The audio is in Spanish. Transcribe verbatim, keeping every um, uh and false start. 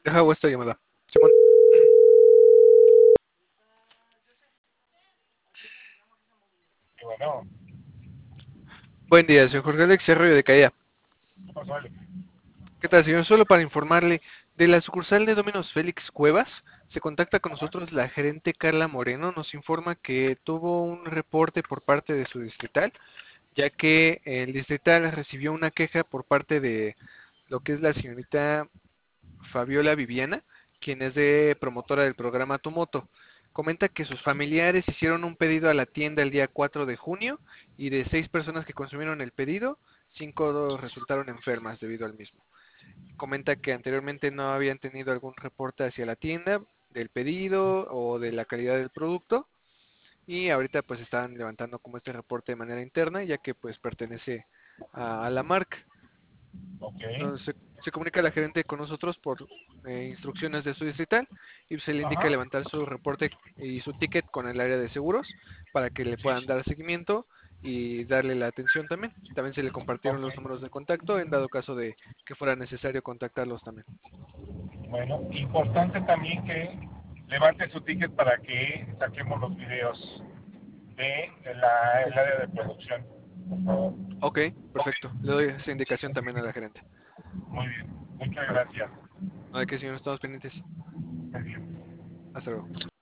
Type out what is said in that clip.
Deja hago esta llamada. Simón. Y bueno, Buen día, señor Jorge Alex Arroyo de Caía. ¿qué pasó, Ale? ¿Qué tal, señor? Solo para informarle, de la sucursal de Domino's Félix Cuevas, se contacta con Ajá. nosotros la gerente Carla Moreno. Nos informa que tuvo un reporte por parte de su distrital, ya que el distrital recibió una queja por parte de lo que es la señorita Fabiola Viviana, quien es de promotora del programa Tu Moto. Comenta que sus familiares hicieron un pedido a la tienda el día cuatro de junio y de seis personas que consumieron el pedido, cinco resultaron enfermas debido al mismo. Comenta que anteriormente no habían tenido algún reporte hacia la tienda del pedido o de la calidad del producto y ahorita pues están levantando como este reporte de manera interna ya que pues pertenece a, a la marca. Ok. Entonces se, se comunica la gerente con nosotros por eh, instrucciones de su distrital y se le indica Ajá. levantar su reporte y su ticket con el área de seguros para que le Sí. puedan dar seguimiento y darle la atención también. También se le compartieron Ok. los números de contacto en dado caso de que fuera necesario contactarlos también. Bueno, importante también que levante su ticket para que saquemos los videos de la, el área de producción, por favor. Ok, Ok. perfecto. Le doy esa indicación también a la gerente. Muy bien. Muchas gracias. No hay que, señor, estamos pendientes. Muy bien. Hasta luego.